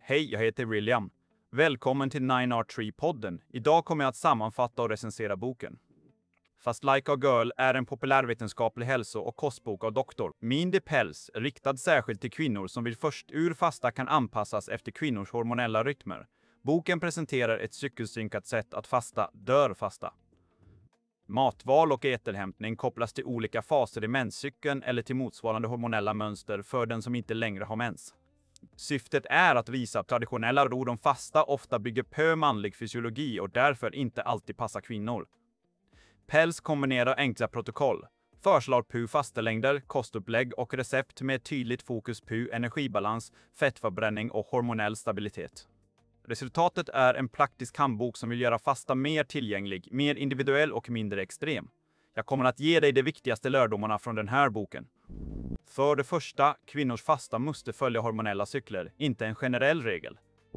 Hej, jag heter William. Välkommen till 9R3-podden. Idag kommer jag att sammanfatta och recensera boken. Fast Like a Girl är en populärvetenskaplig hälso- och kostbok av Dr. Mindy Pelz, riktad särskilt till kvinnor som vid först ur fasta kan anpassas efter kvinnors hormonella rytmer. Boken presenterar ett cykelsynkat sätt att fasta, dör fasta. Matval och äterhämtning kopplas till olika faser i menscykeln eller till motsvarande hormonella mönster för den som inte längre har mens. Syftet är att visa att traditionella råd om fasta ofta bygger på manlig fysiologi och därför inte alltid passar kvinnor. Pelz kombinerar enkla protokoll, föreslår på fastelängder, kostupplägg och recept med tydligt fokus på energibalans, fettförbränning och hormonell stabilitet. Resultatet är en praktisk handbok som vill göra fasta mer tillgänglig, mer individuell och mindre extrem. Jag kommer att ge dig de viktigaste lärdomarna från den här boken. För det första, kvinnors fasta måste följa hormonella cykler, inte en generell regel.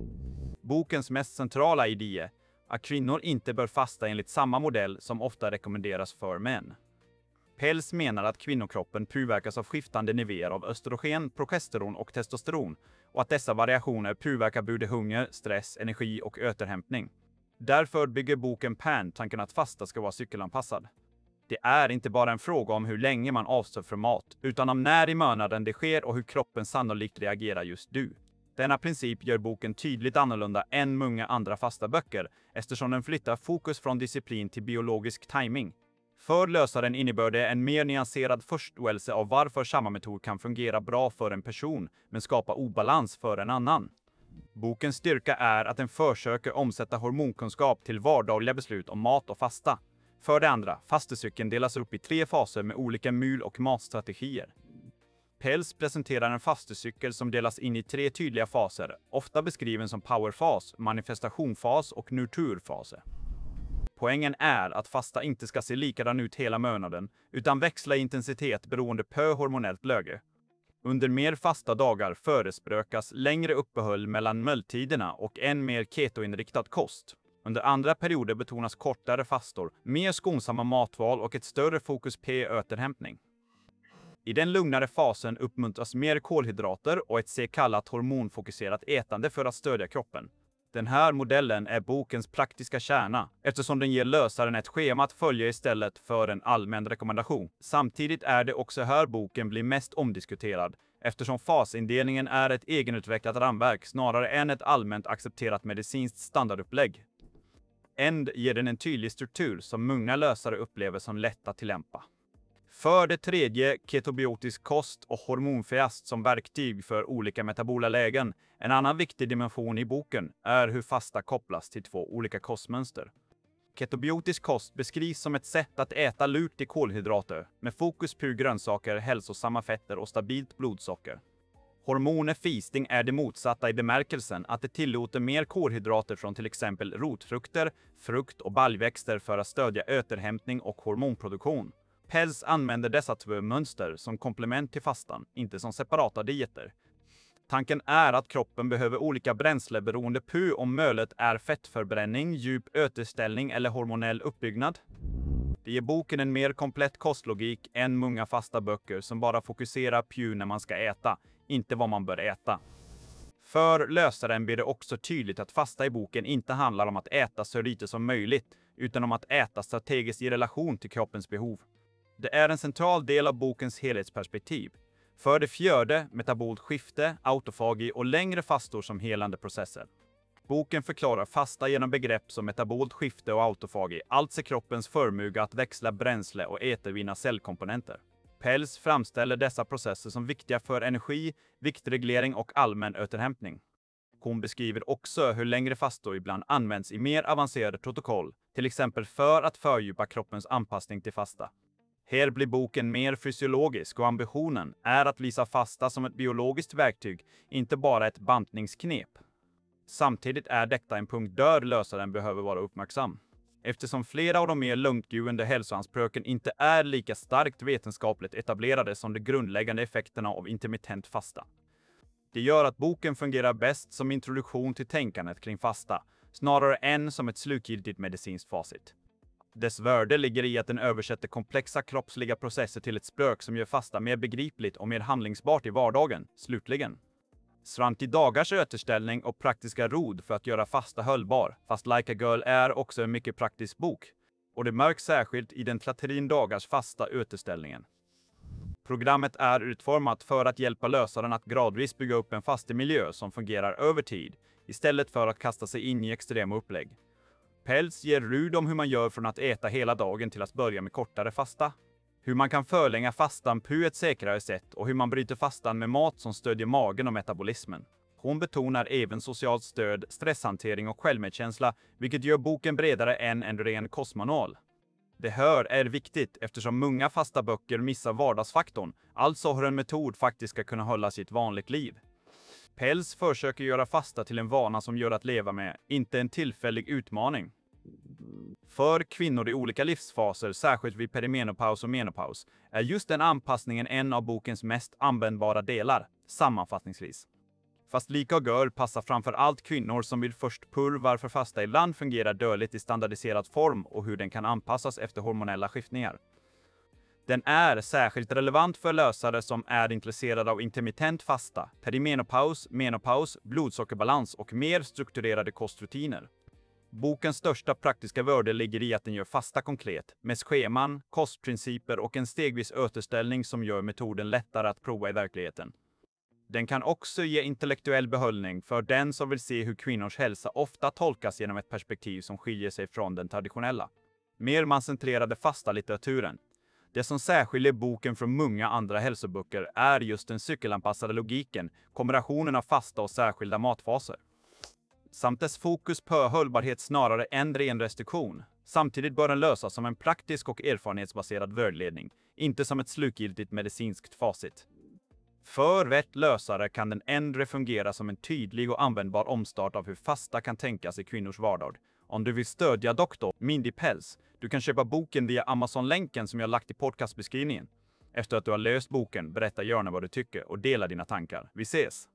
Bokens mest centrala idé är att kvinnor inte bör fasta enligt samma modell som ofta rekommenderas för män. Pelz menar att kvinnokroppen påverkas av skiftande nivåer av östrogen, progesteron och testosteron och att dessa variationer påverkar både hunger, stress, energi och återhämtning. Därför bygger boken på tanken att fasta ska vara cykelanpassad. Det är inte bara en fråga om hur länge man avstår från mat, utan om när i månaden det sker och hur kroppen sannolikt reagerar just du. Denna princip gör boken tydligt annorlunda än många andra fasta böcker, eftersom den flyttar fokus från disciplin till biologisk timing. För lösaren innebär det en mer nyanserad förståelse av varför samma metod kan fungera bra för en person, men skapa obalans för en annan. Bokens styrka är att den försöker omsätta hormonkunskap till vardagliga beslut om mat och fasta. För det andra, fastecykeln delas upp i 3 faser med olika mål- och matstrategier. Pelz presenterar en fastecykel som delas in i 3 tydliga faser, ofta beskriven som powerfas, manifestationfas och nurturfas. Poängen är att fasta inte ska se likadan ut hela månaden, utan växla i intensitet beroende på hormonellt läge. Under mer fasta dagar förespråkas längre uppehåll mellan måltiderna och en mer ketoinriktad kost. Under andra perioder betonas kortare fastor, mer skonsamma matval och ett större fokus på återhämtning. I den lugnare fasen uppmuntras mer kolhydrater och ett så kallat hormonfokuserat ätande för att stödja kroppen. Den här modellen är bokens praktiska kärna, eftersom den ger lösaren ett schema att följa istället för en allmän rekommendation. Samtidigt är det också här boken blir mest omdiskuterad, eftersom fasindelningen är ett egenutvecklat ramverk snarare än ett allmänt accepterat medicinskt standardupplägg. Ändå ger den en tydlig struktur som många lösare upplever som lätt att tillämpa. För det tredje, ketobiotisk kost och hormonfast som verktyg för olika metabola lägen. En annan viktig dimension i boken är hur fasta kopplas till 2 olika kostmönster. Ketobiotisk kost beskrivs som ett sätt att äta lurt i kolhydrater med fokus på grönsaker, hälsosamma fetter och stabilt blodsocker. Hormonfasting är det motsatta i bemärkelsen att det tillåter mer kolhydrater från till exempel rotfrukter, frukt och baljväxter för att stödja återhämtning och hormonproduktion. Pelz använder dessa 2 mönster som komplement till fastan, inte som separata dieter. Tanken är att kroppen behöver olika bränsle beroende på om målet är fettförbränning, djup återställning eller hormonell uppbyggnad. Det ger boken en mer komplett kostlogik än många fasta böcker som bara fokuserar på när man ska äta, inte vad man bör äta. För lösaren blir det också tydligt att fasta i boken inte handlar om att äta så lite som möjligt, utan om att äta strategiskt i relation till kroppens behov. Det är en central del av bokens helhetsperspektiv. För det fjärde, metabolt skifte, autofagi och längre fastor som helande processer. Boken förklarar fasta genom begrepp som metabolt skifte och autofagi, alltså kroppens förmåga att växla bränsle och återvinna cellkomponenter. Pelz framställer dessa processer som viktiga för energi, viktreglering och allmän återhämtning. Hon beskriver också hur längre fastor ibland används i mer avancerade protokoll, till exempel för att fördjupa kroppens anpassning till fasta. Här blir boken mer fysiologisk och ambitionen är att visa fasta som ett biologiskt verktyg, inte bara ett bantningsknep. Samtidigt är detta en punkt där lösaren behöver vara uppmärksam. Eftersom flera av de mer långtgående hälsoanspråken inte är lika starkt vetenskapligt etablerade som de grundläggande effekterna av intermittent fasta. Det gör att boken fungerar bäst som introduktion till tänkandet kring fasta, snarare än som ett slutgiltigt medicinskt facit. Dess värde ligger i att den översätter komplexa kroppsliga processer till ett språk som gör fasta mer begripligt och mer handlingsbart i vardagen, slutligen. 30 dagars återställning och praktiska råd för att göra fasta hållbar. Fast Like a Girl är också en mycket praktisk bok. Och det märks särskilt i den 30 dagars fasta återställningen. Programmet är utformat för att hjälpa lösaren att gradvis bygga upp en fast miljö som fungerar över tid, istället för att kasta sig in i extrema upplägg. Peltz ger råd om hur man gör från att äta hela dagen till att börja med kortare fasta. Hur man kan förlänga fastan på ett säkrare sätt och hur man bryter fastan med mat som stödjer magen och metabolismen. Hon betonar även socialt stöd, stresshantering och självmedkänsla, vilket gör boken bredare än en ren kostmanual. Det här är viktigt eftersom många fasta böcker missar vardagsfaktorn, alltså hur en metod faktiskt ska kunna hållas i ett vanligt liv. Peltz försöker göra fasta till en vana som gör att leva med, inte en tillfällig utmaning. För kvinnor i olika livsfaser, särskilt vid perimenopaus och menopaus, är just den anpassningen en av bokens mest användbara delar, sammanfattningsvis. Fast Like a Girl passar framför allt kvinnor som vill först varför fasta ibland fungerar dåligt i standardiserad form och hur den kan anpassas efter hormonella skiftningar. Den är särskilt relevant för lösare som är intresserade av intermittent fasta, perimenopaus, menopaus, blodsockerbalans och mer strukturerade kostrutiner. Bokens största praktiska värde ligger i att den gör fasta konkret, med scheman, kostprinciper och en stegvis återställning som gör metoden lättare att prova i verkligheten. Den kan också ge intellektuell behållning för den som vill se hur kvinnors hälsa ofta tolkas genom ett perspektiv som skiljer sig från den traditionella, mer mancentrerade fasta litteraturen. Det som särskiljer boken från många andra hälsoböcker är just den cykelanpassade logiken, kombinationen av fasta och särskilda matfaser. Samt dess fokus på hållbarhet snarare än ren restriktion. Samtidigt bör den lösas som en praktisk och erfarenhetsbaserad vägledning, inte som ett slutgiltigt medicinskt facit. För rätt lösare kan den ändå fungera som en tydlig och användbar omstart av hur fasta kan tänkas i kvinnors vardag. Om du vill stödja doktor Mindy Peltz, du kan köpa boken via Amazon-länken som jag lagt i podcastbeskrivningen. Efter att du har läst boken, berätta gärna vad du tycker och dela dina tankar. Vi ses!